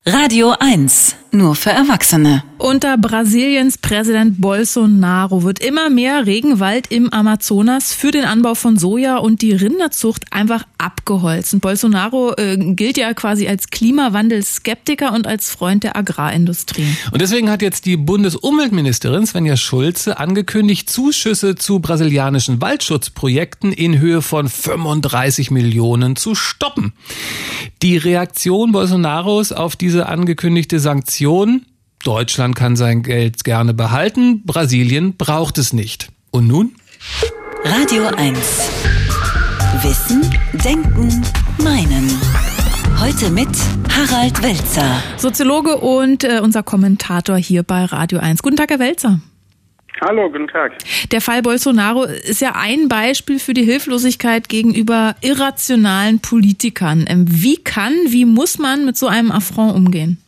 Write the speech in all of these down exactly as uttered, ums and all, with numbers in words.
Radio eins, nur für Erwachsene. Unter Brasiliens Präsident Bolsonaro wird immer mehr Regenwald im Amazonas für den Anbau von Soja und die Rinderzucht einfach abgeholzt. Und Bolsonaro äh, gilt ja quasi als Klimawandelskeptiker und als Freund der Agrarindustrie. Und deswegen hat jetzt die Bundesumweltministerin Svenja Schulze angekündigt, Zuschüsse zu brasilianischen Waldschutzprojekten in Höhe von fünfunddreißig Millionen zu stoppen. Die Reaktion Bolsonaros auf diese angekündigte Sanktion: Deutschland kann sein Geld gerne behalten, Brasilien braucht es nicht. Und nun? Radio eins. Wissen, Denken, Meinen. Heute mit Harald Welzer. Soziologe und äh, unser Kommentator hier bei Radio eins. Guten Tag, Herr Welzer. Hallo, guten Tag. Der Fall Bolsonaro ist ja ein Beispiel für die Hilflosigkeit gegenüber irrationalen Politikern. Wie kann, wie muss man mit so einem Affront umgehen?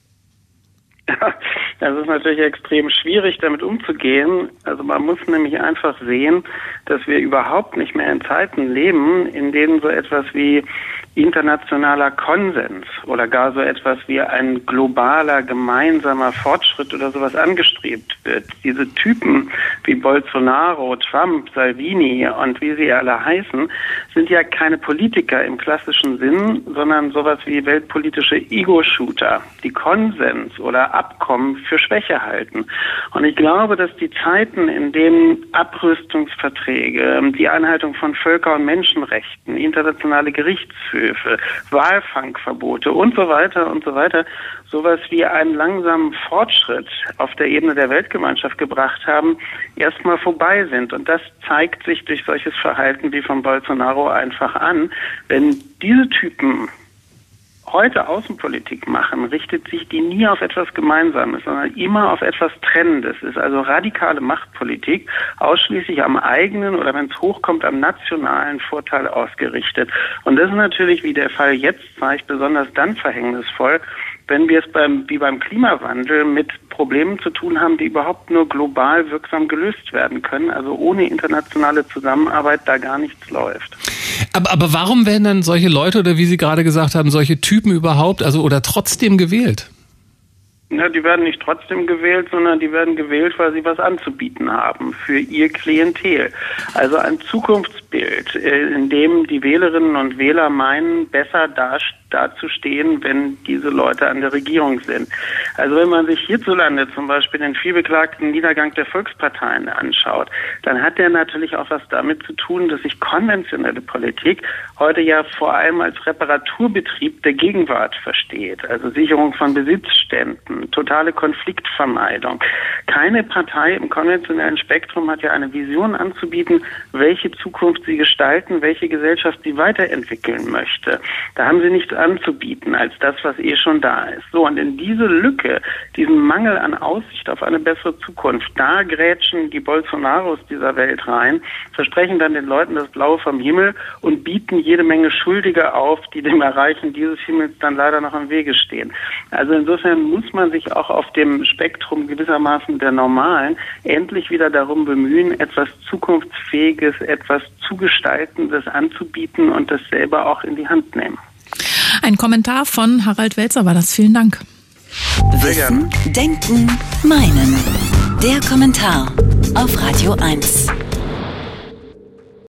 Das ist natürlich extrem schwierig, damit umzugehen. Also man muss nämlich einfach sehen, dass wir überhaupt nicht mehr in Zeiten leben, in denen so etwas wie internationaler Konsens oder gar so etwas wie ein globaler gemeinsamer Fortschritt oder sowas angestrebt wird. Diese Typen wie Bolsonaro, Trump, Salvini und wie sie alle heißen, sind ja keine Politiker im klassischen Sinn, sondern sowas wie weltpolitische Ego-Shooter, die Konsens oder Abkommen für Schwäche halten. Und ich glaube, dass die Zeiten, in denen Abrüstungsverträge, die Einhaltung von Völker- und Menschenrechten, internationale Gerichtshöfe, Walfangverbote und so weiter und so weiter, sowas wie einen langsamen Fortschritt auf der Ebene der Weltgemeinschaft gebracht haben, erstmal vorbei sind. Und das zeigt sich durch solches Verhalten wie von Bolsonaro einfach an. Wenn diese Typen heute Außenpolitik machen, richtet sich die nie auf etwas Gemeinsames, sondern immer auf etwas Trennendes. Es ist also radikale Machtpolitik, ausschließlich am eigenen oder wenn es hochkommt, am nationalen Vorteil ausgerichtet. Und das ist natürlich, wie der Fall jetzt zeigt, besonders dann verhängnisvoll, wenn wir es beim, wie beim Klimawandel mit Problemen zu tun haben, die überhaupt nur global wirksam gelöst werden können. Also ohne internationale Zusammenarbeit da gar nichts läuft. Aber, aber warum werden dann solche Leute oder wie Sie gerade gesagt haben, solche Typen überhaupt, also oder trotzdem gewählt? Ja, die werden nicht trotzdem gewählt, sondern die werden gewählt, weil sie was anzubieten haben für ihr Klientel. Also ein Zukunftsbild, in dem die Wählerinnen und Wähler meinen, besser dastehen, dazustehen, wenn diese Leute an der Regierung sind. Also wenn man sich hierzulande zum Beispiel den vielbeklagten Niedergang der Volksparteien anschaut, dann hat der natürlich auch was damit zu tun, dass sich konventionelle Politik heute ja vor allem als Reparaturbetrieb der Gegenwart versteht. Also Sicherung von Besitzständen, totale Konfliktvermeidung. Keine Partei im konventionellen Spektrum hat ja eine Vision anzubieten, welche Zukunft sie gestalten, welche Gesellschaft sie weiterentwickeln möchte. Da haben sie nichts anzubieten als das, was eh schon da ist. So, und in diese Lücke, diesen Mangel an Aussicht auf eine bessere Zukunft, da grätschen die Bolsonaros dieser Welt rein, versprechen dann den Leuten das Blaue vom Himmel und bieten jede Menge Schuldige auf, die dem Erreichen dieses Himmels dann leider noch im Wege stehen. Also insofern muss man sich auch auf dem Spektrum gewissermaßen der Normalen endlich wieder darum bemühen, etwas Zukunftsfähiges, etwas Zugestaltendes anzubieten und das selber auch in die Hand nehmen. Ein Kommentar von Harald Welzer war das. Vielen Dank. Wissen, Denken, Meinen. Der Kommentar auf Radio eins.